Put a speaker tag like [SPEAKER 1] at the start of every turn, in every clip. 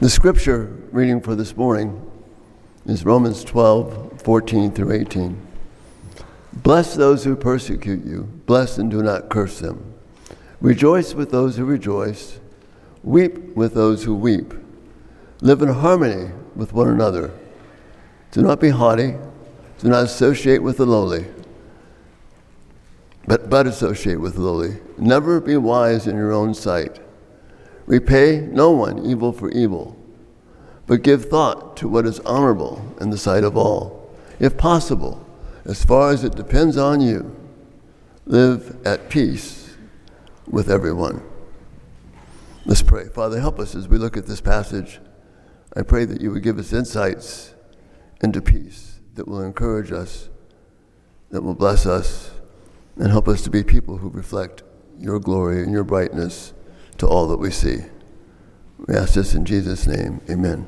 [SPEAKER 1] The scripture reading for this morning is Romans 12:14-18. Bless those who persecute you. Bless and do not curse them. Rejoice with those who rejoice. Weep with those who weep. Live in harmony with one another. Do not be haughty. Do not associate with the lowly, but associate with the lowly. Never be wise in your own sight. Repay no one evil for evil, but give thought to what is honorable in the sight of all. If possible, as far as it depends on you, live at peace with everyone. Let's pray. Father, help us as we look at this passage. I pray that you would give us insights into peace that will encourage us, that will bless us, and help us to be people who reflect your glory and your brightness to all that we see. We ask this in Jesus' name, amen.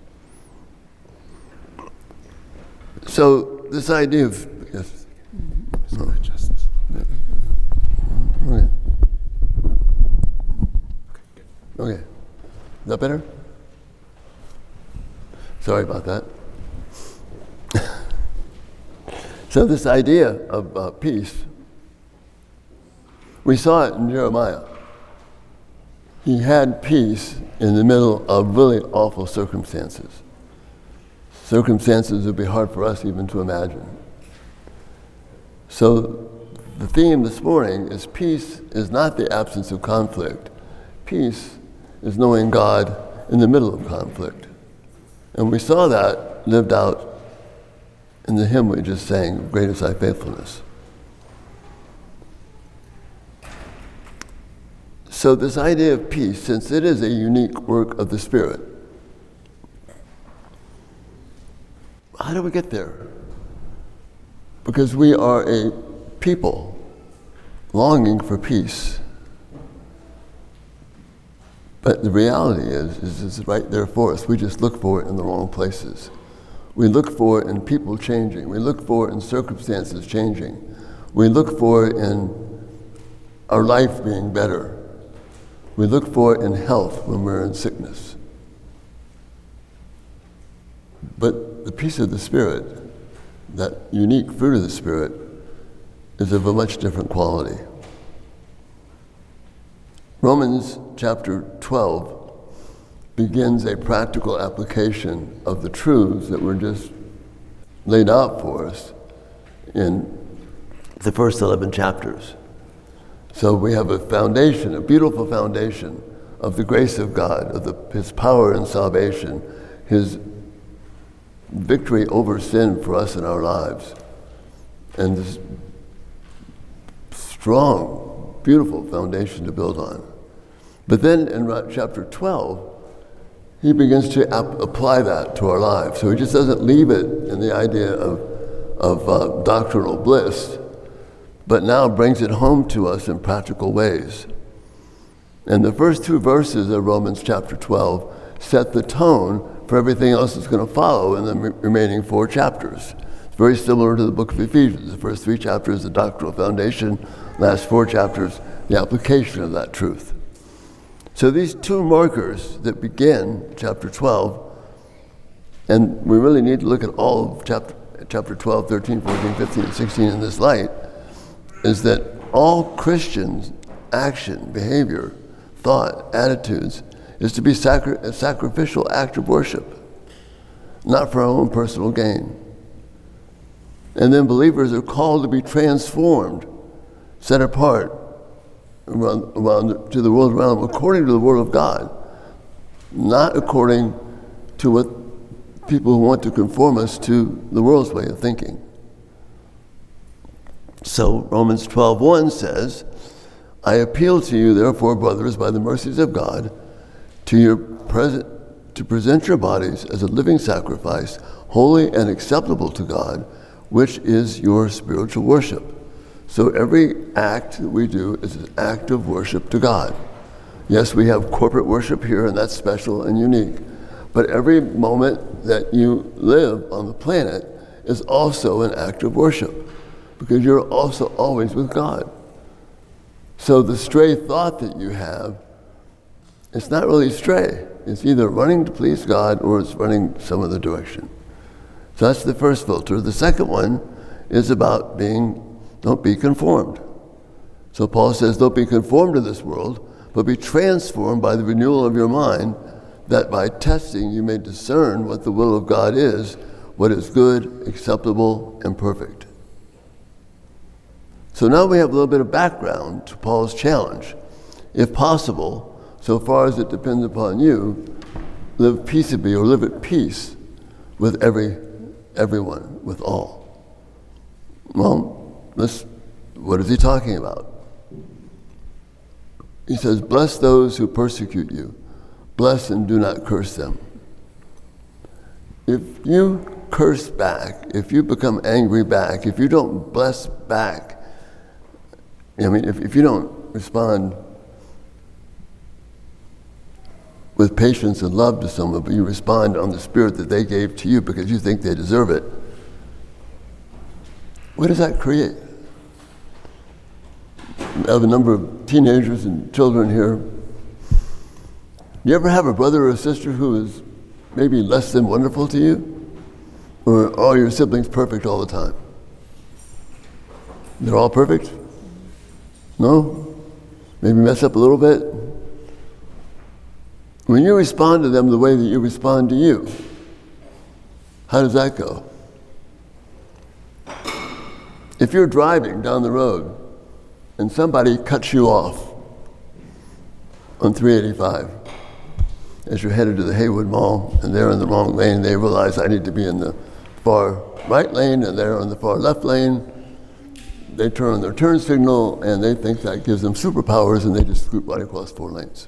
[SPEAKER 1] So this idea of, yes. No. Okay. Is that better? Sorry about that. So this idea of peace, we saw it in Jeremiah. He had peace in the middle of really awful circumstances. Circumstances would be hard for us even to imagine. So the theme this morning is peace is not the absence of conflict. Peace is knowing God in the middle of conflict. And we saw that lived out in the hymn we just sang, Great is Thy Faithfulness. So this idea of peace, since it is a unique work of the Spirit, how do we get there? Because we are a people longing for peace. But the reality is it's right there for us. We just look for it in the wrong places. We look for it in people changing. We look for it in circumstances changing. We look for it in our life being better. We look for it in health when we're in sickness. But the peace of the Spirit, that unique fruit of the Spirit, is of a much different quality. Romans chapter 12 begins a practical application of the truths that were just laid out for us in the first 11 chapters. So we have a foundation, a beautiful foundation of the grace of God, of His power in salvation, His victory over sin for us in our lives, and this strong, beautiful foundation to build on. But then in chapter 12, he begins to apply that to our lives. So he just doesn't leave it in the idea of doctrinal bliss, but now brings it home to us in practical ways. And the first two verses of Romans chapter 12 set the tone for everything else that's going to follow in the remaining 4 chapters. It's very similar to the book of Ephesians. The first 3 chapters, the doctrinal foundation, last 4 chapters, the application of that truth. So these 2 markers that begin chapter 12, and we really need to look at all of chapter 12, 13, 14, 15, and 16 in this light, is that all Christians' action, behavior, thought, attitudes, is to be a sacrificial act of worship, not for our own personal gain. And then believers are called to be transformed, set apart, around to the world around them, according to the Word of God, not according to what people who want to conform us to the world's way of thinking. So Romans 12:1 says, I appeal to you, therefore, brothers, by the mercies of God, to present your bodies as a living sacrifice, holy and acceptable to God, which is your spiritual worship. So every act that we do is an act of worship to God. Yes, we have corporate worship here, and that's special and unique. But every moment that you live on the planet is also an act of worship, because you're also always with God. So the stray thought that you have, it's not really stray. It's either running to please God or it's running some other direction. So that's the first filter. The second one is about don't be conformed. So Paul says, don't be conformed to this world, but be transformed by the renewal of your mind, that by testing you may discern what the will of God is, what is good, acceptable, and perfect. So now we have a little bit of background to Paul's challenge. If possible, so far as it depends upon you, live peaceably or live at peace with everyone, with all. Well, what is he talking about? He says, bless those who persecute you. Bless and do not curse them. If you curse back, if you become angry back, if you don't bless back, if you don't respond with patience and love to someone, but you respond on the spirit that they gave to you because you think they deserve it, what does that create? I have a number of teenagers and children here. You ever have a brother or a sister who is maybe less than wonderful to you? Or are all your siblings perfect all the time? They're all perfect? No? Maybe mess up a little bit? When you respond to them the way that you respond to you, how does that go? If you're driving down the road and somebody cuts you off on 385 as you're headed to the Haywood Mall and they're in the wrong lane, they realize I need to be in the far right lane and they're on the far left lane, they turn on their turn signal and they think that gives them superpowers and they just scoot right across 4 lanes.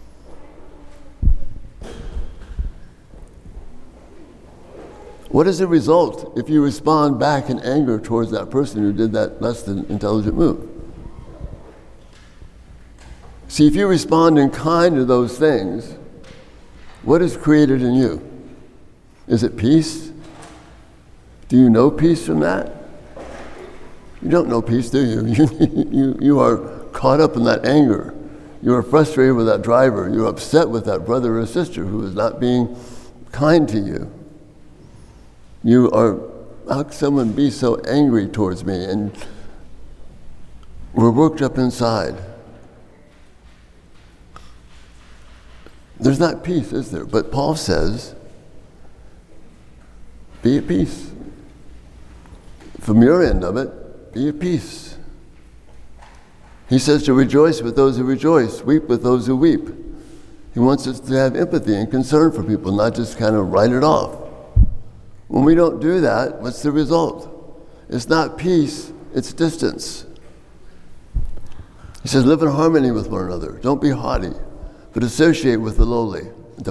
[SPEAKER 1] What is the result if you respond back in anger towards that person who did that less than intelligent move? See, if you respond in kind to those things, what is created in you? Is it peace? Do you know peace from that? You don't know peace, do you? You are caught up in that anger. You are frustrated with that driver. You're upset with that brother or sister who is not being kind to you. You are, how can someone be so angry towards me? And we're worked up inside. There's not peace, is there? But Paul says, be at peace. From your end of it, be at peace. He says to rejoice with those who rejoice, weep with those who weep. He wants us to have empathy and concern for people, not just kind of write it off. When we don't do that, what's the result? It's not peace, it's distance. He says, live in harmony with one another. Don't be haughty, but associate with the lowly.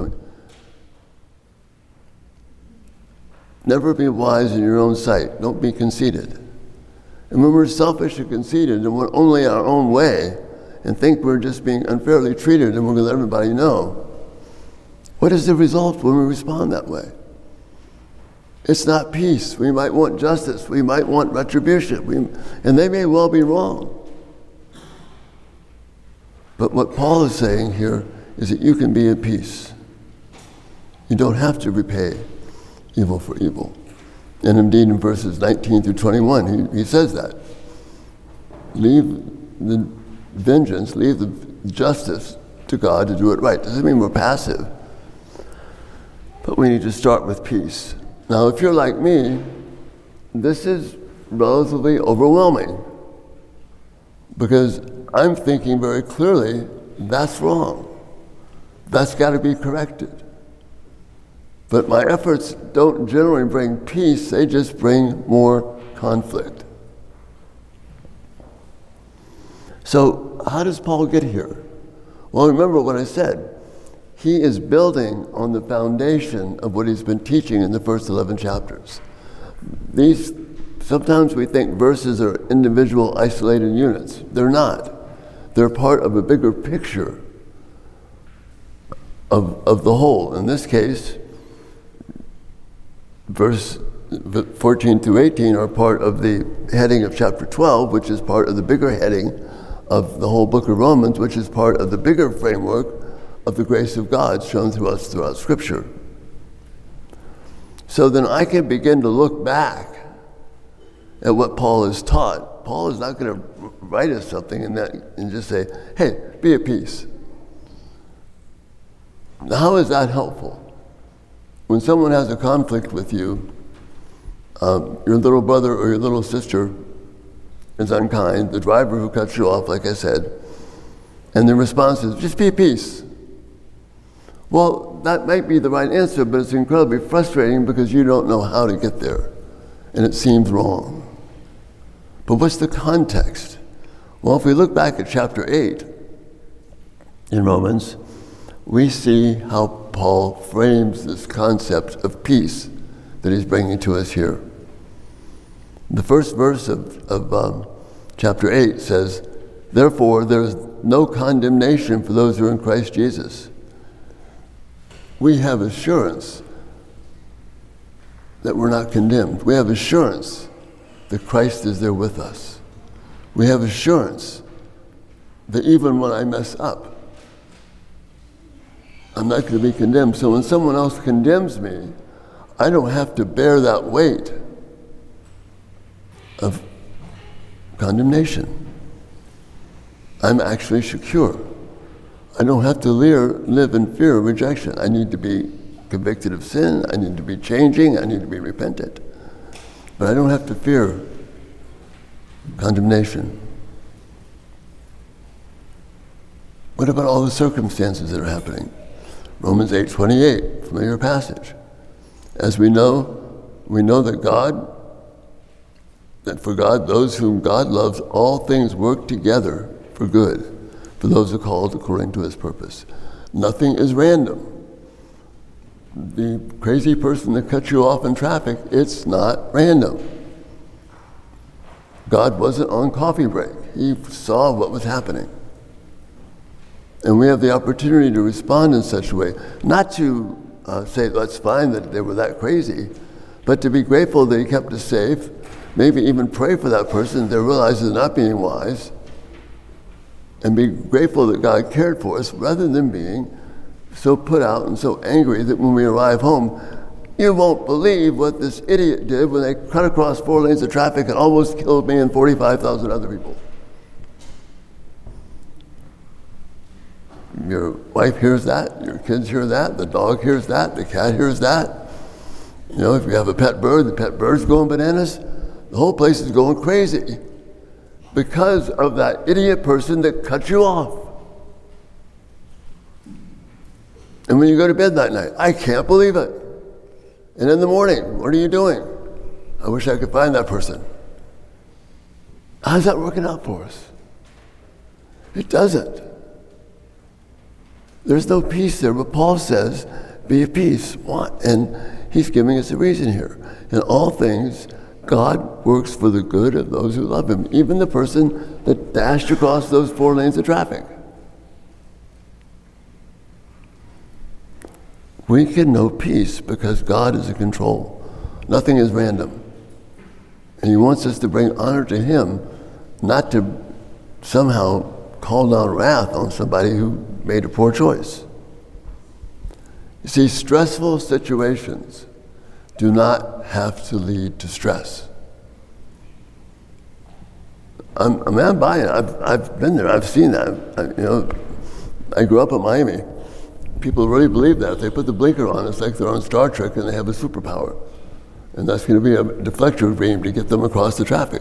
[SPEAKER 1] Never be wise in your own sight. Don't be conceited. And when we're selfish and conceited and we're only our own way and think we're just being unfairly treated and we're going to let everybody know, what is the result when we respond that way? It's not peace. We might want justice. We might want retribution. And they may well be wrong. But what Paul is saying here is that you can be at peace. You don't have to repay evil for evil. And indeed in verses 19 through 21, he says that. Leave the vengeance, leave the justice to God to do it right. Doesn't mean we're passive. But we need to start with peace. Now, if you're like me, this is relatively overwhelming because I'm thinking very clearly, that's wrong. That's got to be corrected. But my efforts don't generally bring peace, they just bring more conflict. So, how does Paul get here? Well, remember what I said. He is building on the foundation of what he's been teaching in the first 11 chapters. Sometimes we think verses are individual, isolated units. They're not. They're part of a bigger picture of the whole. In this case, verse 14 through 18 are part of the heading of chapter 12, which is part of the bigger heading of the whole book of Romans, which is part of the bigger framework of the grace of God shown to us throughout Scripture. So then I can begin to look back at what Paul has taught. Paul is not going to write us something and just say, hey, be at peace. Now, how is that helpful? When someone has a conflict with you, your little brother or your little sister is unkind, the driver who cuts you off, like I said, and the response is, just be at peace. Well, that might be the right answer, but it's incredibly frustrating because you don't know how to get there, and it seems wrong. But what's the context? Well, if we look back at chapter 8 in Romans, we see how Paul frames this concept of peace that he's bringing to us here. The first verse of chapter 8 says, "Therefore there is no condemnation for those who are in Christ Jesus." We have assurance that we're not condemned. We have assurance that Christ is there with us. We have assurance that even when I mess up, I'm not going to be condemned. So when someone else condemns me, I don't have to bear that weight of condemnation. I'm actually secure. I don't have to live in fear of rejection. I need to be convicted of sin. I need to be changing. I need to be repentant. But I don't have to fear condemnation. What about all the circumstances that are happening? Romans 8:28, familiar passage. As we know that for God, those whom God loves, all things work together for good, for those who are called according to his purpose. Nothing is random. The crazy person that cuts you off in traffic, it's not random. God wasn't on coffee break. He saw what was happening. And we have the opportunity to respond in such a way, not to say, that's fine that they were that crazy, but to be grateful that he kept us safe, maybe even pray for that person that realizes they're not being wise, and be grateful that God cared for us rather than being so put out and so angry that when we arrive home, you won't believe what this idiot did when they cut across 4 lanes of traffic and almost killed me and 45,000 other people. Your wife hears that, your kids hear that, the dog hears that, the cat hears that. You know, if you have a pet bird, the pet bird's going bananas. The whole place is going crazy because of that idiot person that cut you off. And when you go to bed that night, I can't believe it. And in the morning, what are you doing? I wish I could find that person. How's that working out for us? It doesn't. There's no peace there, but Paul says, be at peace. What? And he's giving us a reason here. In all things, God works for the good of those who love him, even the person that dashed across those 4 lanes of traffic. We can know peace because God is in control. Nothing is random. And he wants us to bring honor to him, not to somehow call down wrath on somebody who made a poor choice. You see, stressful situations do not have to lead to stress. I'm buying it. I've been there. I've seen that. I grew up in Miami. People really believe that. If they put the blinker on, it's like they're on Star Trek and they have a superpower. And that's going to be a deflector beam to get them across the traffic.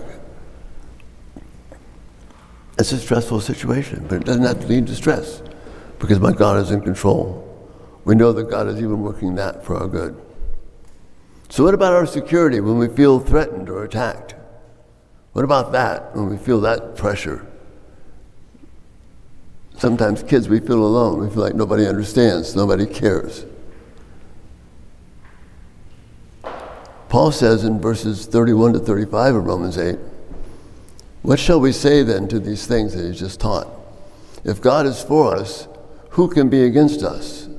[SPEAKER 1] It's a stressful situation, but it doesn't have to lead to stress because my God is in control. We know that God is even working that for our good. So what about our security when we feel threatened or attacked? What about that when we feel that pressure? Sometimes kids, we feel alone. We feel like nobody understands, nobody cares. Paul says in verses 31 to 35 of Romans 8, what shall we say then to these things that he's just taught? If God is for us, who can be against us?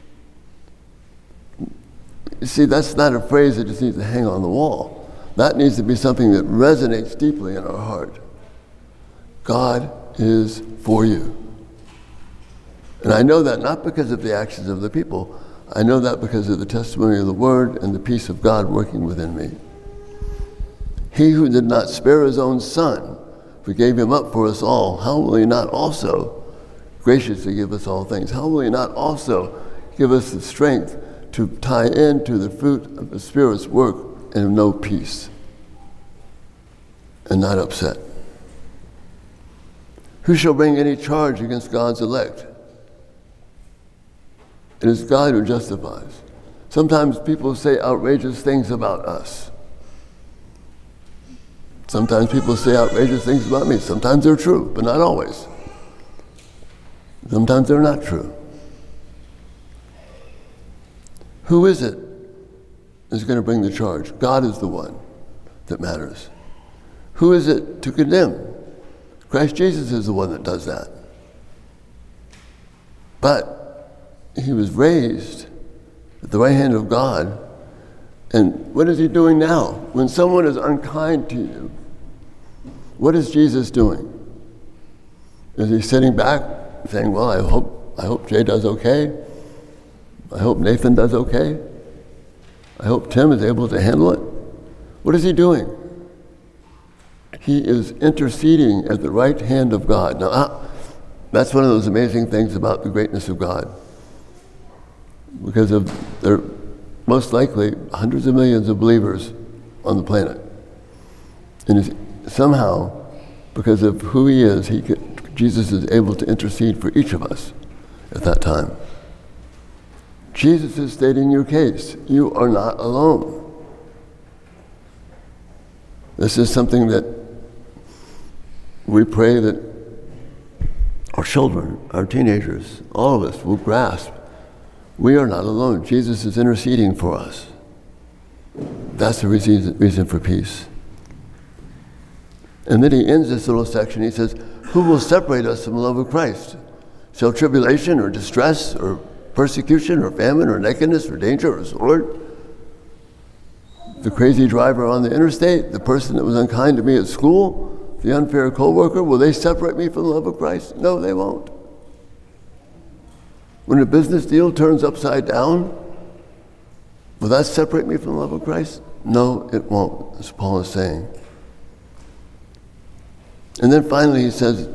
[SPEAKER 1] You see, that's not a phrase that just needs to hang on the wall. That needs to be something that resonates deeply in our heart. God is for you. And I know that not because of the actions of the people. I know that because of the testimony of the Word and the peace of God working within me. He who did not spare his own Son, but gave him up for us all, how will he not also graciously give us all things? How will he not also give us the strength to tie into the fruit of the Spirit's work and know peace and not upset? Who shall bring any charge against God's elect? It is God who justifies. Sometimes people say outrageous things about us. Sometimes people say outrageous things about me. Sometimes they're true, but not always. Sometimes they're not true. Who is it that's going to bring the charge? God is the one that matters. Who is it to condemn? Christ Jesus is the one that does that. But he was raised at the right hand of God. And what is he doing now? When someone is unkind to you, what is Jesus doing? Is he sitting back saying, well, I hope Jay does okay. I hope Nathan does okay. I hope Tim is able to handle it. What is he doing? He is interceding at the right hand of God. Now, that's one of those amazing things about the greatness of God. Because there are most likely hundreds of millions of believers on the planet. And somehow, because of who he is, Jesus is able to intercede for each of us at that time. Jesus is stating your case. You are not alone. This is something that we pray that our children, our teenagers, all of us will grasp. We are not alone. Jesus is interceding for us. That's the reason for peace. And then he ends this little section. He says, who will separate us from the love of Christ? Shall tribulation or distress or persecution or famine or nakedness or danger or sword? The crazy driver on the interstate, the person that was unkind to me at school, the unfair co-worker, will they separate me from the love of Christ? No, they won't. When a business deal turns upside down, will that separate me from the love of Christ? No, it won't, as Paul is saying. And then finally he says,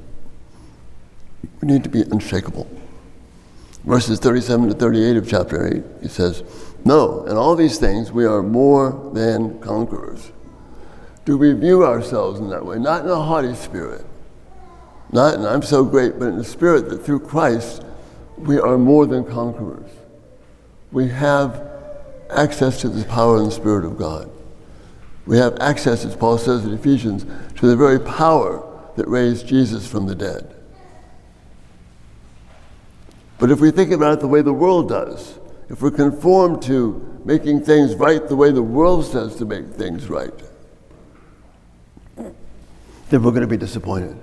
[SPEAKER 1] we need to be unshakable. Verses 37 to 38 of chapter 8, he says, no, in all these things we are more than conquerors. Do we view ourselves in that way? Not in a haughty spirit, not in I'm so great, but in the spirit that through Christ we are more than conquerors. We have access to the power and the Spirit of God. We have access, as Paul says in Ephesians, to the very power that raised Jesus from the dead. But if we think about it the way the world does, if we're conformed to making things right the way the world says to make things right, then we're going to be disappointed.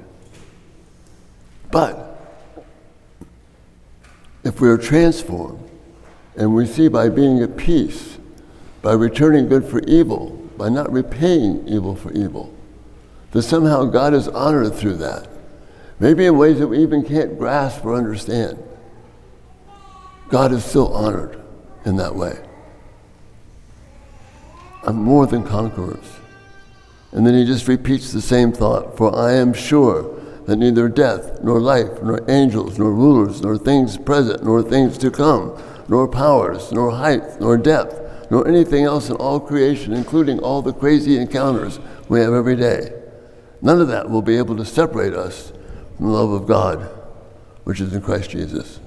[SPEAKER 1] But if we are transformed and we see by being at peace, by returning good for evil, by not repaying evil for evil, that somehow God is honored through that, maybe in ways that we even can't grasp or understand. God is still honored in that way. I'm more than conquerors. And then he just repeats the same thought, for I am sure that neither death, nor life, nor angels, nor rulers, nor things present, nor things to come, nor powers, nor height, nor depth, nor anything else in all creation, including all the crazy encounters we have every day, none of that will be able to separate us from the love of God, which is in Christ Jesus.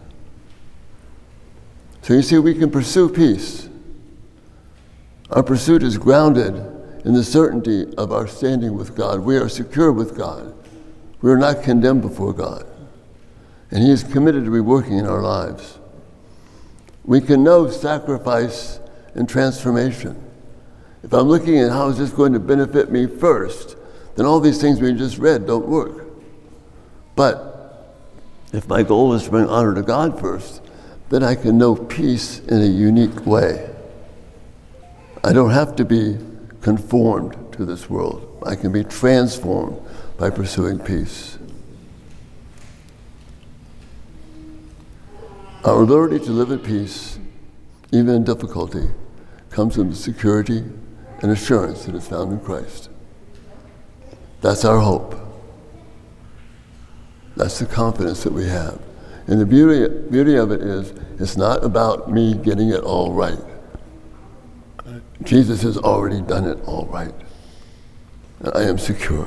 [SPEAKER 1] So you see, we can pursue peace. Our pursuit is grounded in the certainty of our standing with God. We are secure with God. We are not condemned before God. And he is committed to be working in our lives. We can know sacrifice and transformation. If I'm looking at how is this going to benefit me first, then all these things we just read don't work. But if my goal is to bring honor to God first, then I can know peace in a unique way. I don't have to be conformed to this world. I can be transformed by pursuing peace. Our ability to live at peace, even in difficulty, comes from the security and assurance that is found in Christ. That's our hope. That's the confidence that we have. And the beauty of it is, it's not about me getting it all right. Jesus has already done it all right. And I am secure.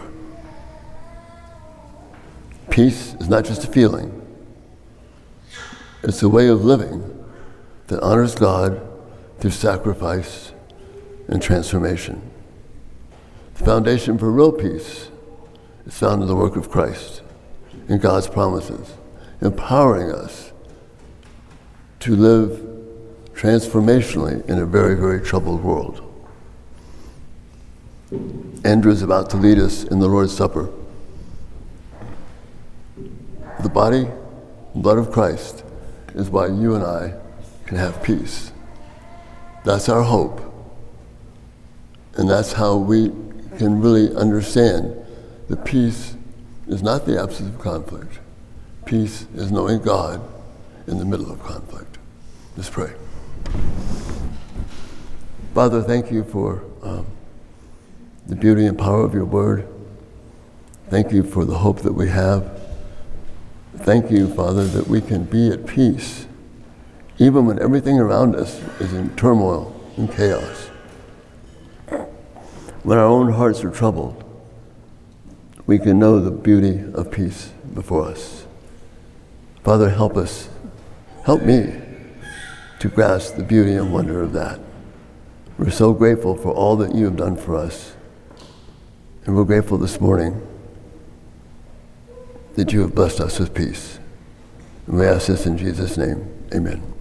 [SPEAKER 1] Peace is not just a feeling. It's a way of living that honors God through sacrifice and transformation. The foundation for real peace is found in the work of Christ, in God's promises, empowering us to live transformationally in a very, very troubled world. Andrew is about to lead us in the Lord's Supper. The body and blood of Christ is why you and I can have peace. That's our hope. And that's how we can really understand that peace is not the absence of conflict. Peace is knowing God in the middle of conflict. Let's pray. Father, thank you for the beauty and power of your word. Thank you for the hope that we have. Thank you, Father, that we can be at peace even when everything around us is in turmoil and chaos. When our own hearts are troubled, we can know the beauty of peace before us. Father, help us, help me to grasp the beauty and wonder of that. We're so grateful for all that you have done for us. And we're grateful this morning that you have blessed us with peace. And we ask this in Jesus' name. Amen.